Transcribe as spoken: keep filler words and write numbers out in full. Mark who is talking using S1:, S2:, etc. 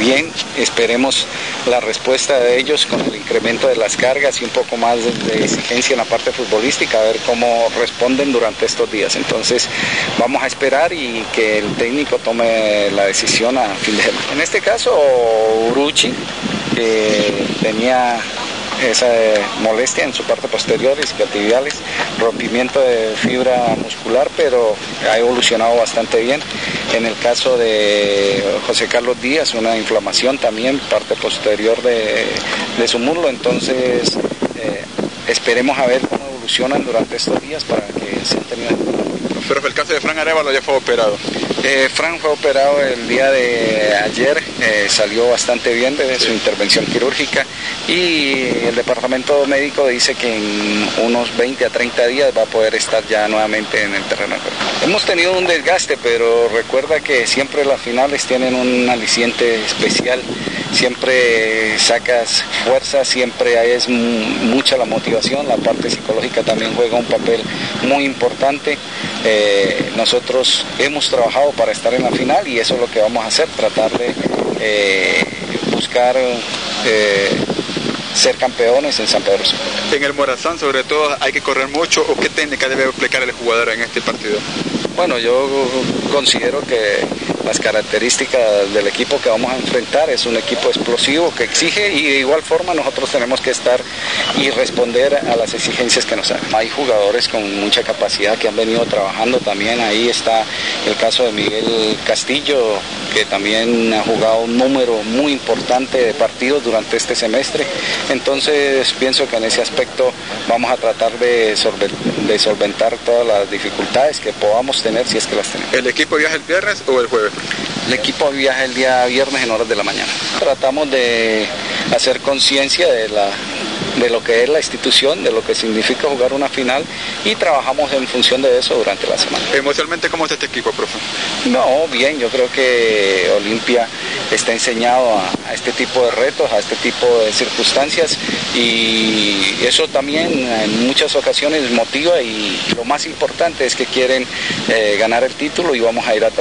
S1: bien, esperemos la respuesta de ellos con el incremento de las cargas y un poco más de, de exigencia en la parte futbolística, a ver cómo responden durante estos días. Entonces vamos a esperar y que el técnico tome la decisión a fin de semana. En este caso, Uruchi, que tenía esa molestia en su parte posterior, isquiotibiales, rompimiento de fibra muscular, pero ha evolucionado bastante bien. En el caso de José Carlos Díaz, una inflamación también, parte posterior de, de su muslo, entonces eh, esperemos a ver cómo evolucionan durante estos días para que se termine.
S2: Pero el caso de Fran Arévalo ya fue operado.
S1: Eh, Fran fue operado el día de ayer, eh, salió bastante bien de su intervención quirúrgica y el departamento médico dice que en unos veinte a treinta días va a poder estar ya nuevamente en el terreno de juego. Hemos tenido un desgaste, pero recuerda que siempre las finales tienen un aliciente especial, siempre sacas fuerza, siempre es mucha la motivación, la parte psicológica también juega un papel muy importante. Eh, nosotros hemos trabajado para estar en la final y eso es lo que vamos a hacer, tratar de eh, buscar eh, ser campeones en San Pedro Sula.
S2: En el Morazán, sobre todo, hay que correr mucho, ¿o qué técnica debe aplicar el jugador en este partido?
S1: Bueno, yo considero que las características del equipo que vamos a enfrentar es un equipo explosivo que exige y de igual forma nosotros tenemos que estar y responder a las exigencias que nos hacen. Hay jugadores con mucha capacidad que han venido trabajando también, ahí está el caso de Miguel Castillo, que también ha jugado un número muy importante de partidos durante este semestre, entonces pienso que en ese aspecto vamos a tratar de, solventar, de solventar todas las dificultades que podamos tener si es que las tenemos.
S2: ¿El equipo viaja el viernes o el jueves?
S1: El equipo viaja el día viernes en horas de la mañana. Tratamos de hacer conciencia de la de lo que es la institución, de lo que significa jugar una final y trabajamos en función de eso durante la semana.
S2: ¿Emocionalmente cómo está este equipo, profe?
S1: No, bien, yo creo que Olimpia está enseñado a, a este tipo de retos, a este tipo de circunstancias y eso también en muchas ocasiones motiva y lo más importante es que quieren eh, ganar el título y vamos a ir a